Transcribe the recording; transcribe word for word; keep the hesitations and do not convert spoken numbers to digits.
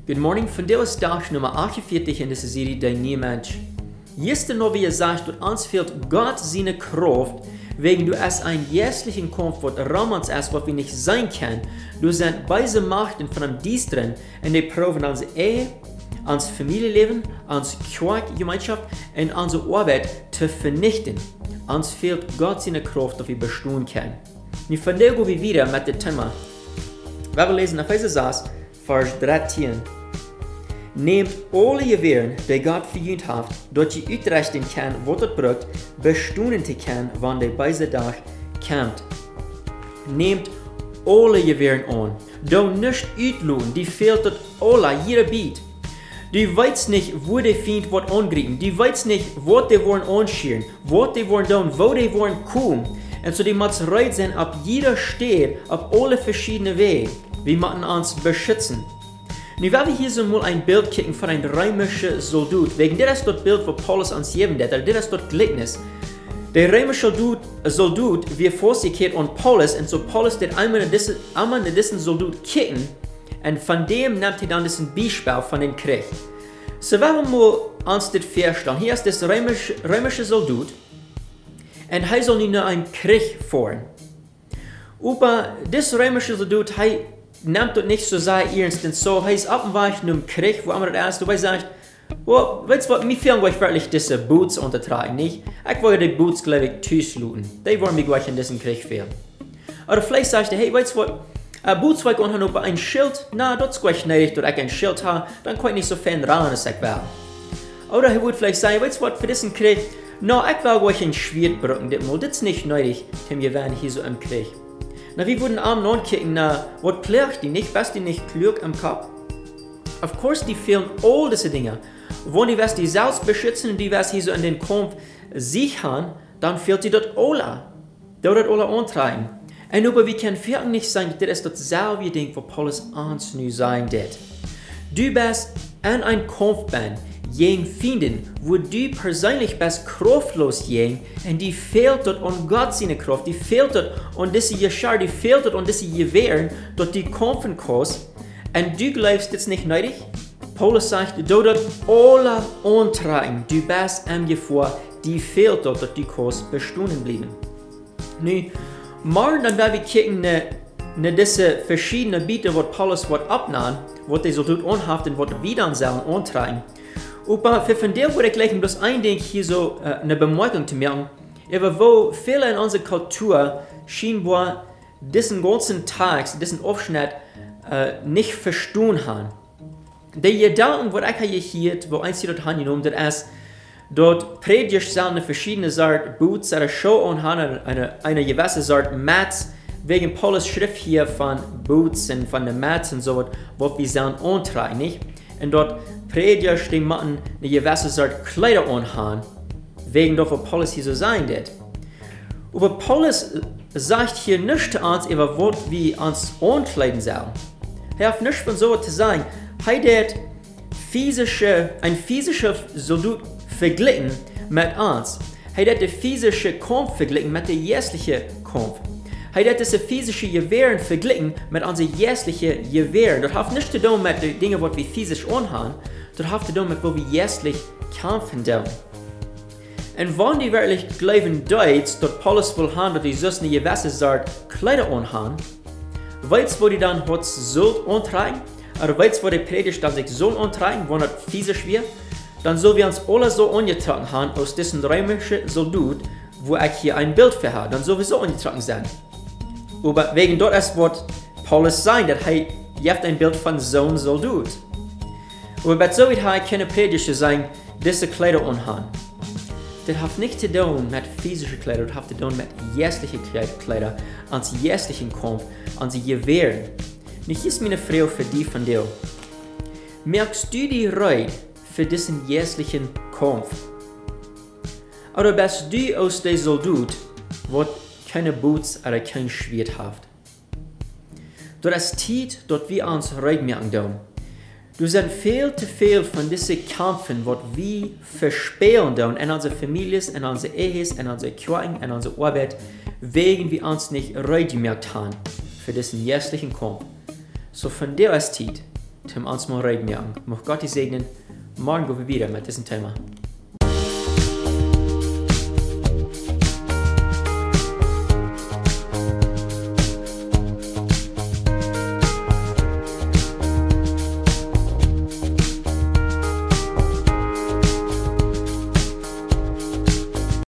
Good morning, vandaag is dag nummer achtenveertig in deze serie Die Nieuwe Mensch. Eerste noch wie ihr sagt, dort ans fehlt Gott seine Kraft, wegen du es ein jährlichen Kampf, was Ramans ist, was wir nicht sein können. Du sind beide Machten von einem Dienstren und die proben ans Ehe, ans Familienleben, ans Kirchengemeinschaft und unsere Arbeit zu vernichten. Uns fehlt Gott seine Kraft, dass wir bestehen können. Nu vandaag gaan we wieder mit dem Thema. Wir lesen Epheser sechs, Vers dreizehn. Nehmt alle Gewehren, die Gott verjüngt hat, dat je uitrichten kan wat het brukt, bestehen te kan, wanneer de beide dag komt. Nehmt alle Gewehren an. Du nicht uitloten, die fehlt het alle, jeder biedt. Du weißt nicht, wo die Feind wird angreifen. Du weißt nicht, was die wollen anschieren, was die wollen tun, wo die wollen kommen. Und so die muss bereit sein, auf jeder Stelle, auf alle verschiedenen Wege. Wir müssen uns beschützen. Nu werden wir hier so mal ein Bild kicken von einem römischen Soldat. Wegen das ist das Bild, was Paulus uns geben hat. Das ist das Gleichnis. Der römische Soldat wird vorsichtig an Paulus, und so Paulus wird einmal in diesen, einmal in diesen Soldat kicken, und von dem nimmt er dann diesen Beispiel von dem Krieg. So werden wir uns das vorstellen. Hier ist das römische, römische Soldat, und er soll nicht nur einen Krieg führen. Aber das römische Soldat, er nimmt das nicht so sehr ernst, und so, er ist auf dem Weg in einem Krieg, wo er erst dabei sagt, well, weißt du was, mir fehlen euch wirklich diese Boots untertragen, nicht? Ich will die Boots, glaube ich, tüßluten. Die wollen mich gleich in diesen Krieg führen. Oder vielleicht sagt er, hey, weißt du was, uh, Boots will ich auch noch ein Schild, na, das ist gleich nötig, dass ich ein Schild habe, dann kann ich nicht so fern ran, als ich will. Oder er würde vielleicht sagen, weißt du was, für diesen Krieg, na, ich will gleich ein Schwert brücken, das ist nicht nötig, denn wir werden hier so im Krieg. Na, wir würden am ankicken, na, was pflegt die nicht, was die nicht klug am Kopf? Of course, die fehlen all diese Dinge. Wenn die was die selbst beschützen und die was hier so in den Kampf sichern, dann fehlt die dort alle. Dort alle antreiben. Und aber wir können wirklich nicht sagen, das ist das selbe Ding, was Paulus uns nu sagen wird. Du bist in ein Kampf gegen Finden, wo du persönlich bist kraftlos gegen, und die fehlt dort an Gott seine Kraft, die fehlt dort an diese Geschar, die fehlt dort an diese Gewehren, dort die kämpfen kannst, und du glaubst jetzt nicht nötig? Paulus sagt, du dort alle antreiben, du bist im Gefahr, die fehlt dort, dort die kannst bestehen bleiben. Nu, morgen dann werden wir kicken, ne, ne diese verschiedenen Biete, was Paulus wird abnehmen, was die so tut anhaften, was wieder an sollen antreiben. Aber für von der würde ich gleich bloß ein Ding hier so äh, eine Bemerkung zu machen, aber wo viele in unserer Kultur scheinbar diesen ganzen Tag, diesen Aufschnitt äh, nicht verstehen haben. Die Gedanken, was ich hier hier, wo eins hier dort angenommen hat, ist, dort predigt eine verschiedene Sorte Boots oder Show und haben eine, eine gewisse Sorte Mats, wegen Paulus Schrift hier von Boots und von den Mats und so, was wir sollen antragen, nicht? Und dort predigt die Mann eine gewisse Sorte Kleider anhaben, wegen dort, was Paulus hier so sagen wird. Aber Paulus sagt hier nicht zu uns, über was wir uns ankleiden sollen. Er hat nichts von so zu sagen. Er hat physische, ein physischer Soldat verglichen mit uns. Er hat den physischen Kampf verglichen mit dem jährlichen Kampf. Er hat diese physischen Gewehren verglichen mit unseren jährlichen Gewehren. Das hat nichts zu tun mit den Dingen, die wir physisch anhaben. Das hat zu tun mit, wo wir jährlich kämpfen. Und wenn die wirklich glauben, dass Paulus will haben, dass die so eine gewisse Sorte Kleider anhaben, weißt du, wo die dann hat sollt antragen? Oder weißt du, wo die Predigt dann sich soll antragen, wenn das physisch wird? Dann sollen wir uns alle so angetragen haben aus diesem römischen Soldat, wo ich hier ein Bild für habe. Dann sollen wir so angetragen sein. Aber wegen dort ist, was Paulus sagt, dass er jetzt ein Bild von so einem Soldat. Aber bei so wird er keine Predigt sagen, diese Kleider anhaben. Das hat nichts zu tun mit physischen Kleidern, das hat zu tun mit jährlichen Kleidern, ans jährlichen Kampf, ans Gewehren. Und hier ist meine Frage für dich von dir. Merkst du die Reue für diesen jährlichen Kampf? Oder bist du aus dem Soldat, der keine Boots oder kein Schwert hat? Dort ist Zeit, dort wir uns Reue merken dürfen. Du sind viel zu viel von diesen Kämpfen, was wir verspielen in unseren Familien, in unseren Ehen, in unseren Kirchen, in unserer Arbeit, wegen wir uns nicht Reue gemerkt haben für diesen jährlichen Kampf. So von der ist Zeit, zum uns mal reden. Möchte Gott dich segnen. Morgen gehen wir wieder mit diesem Thema.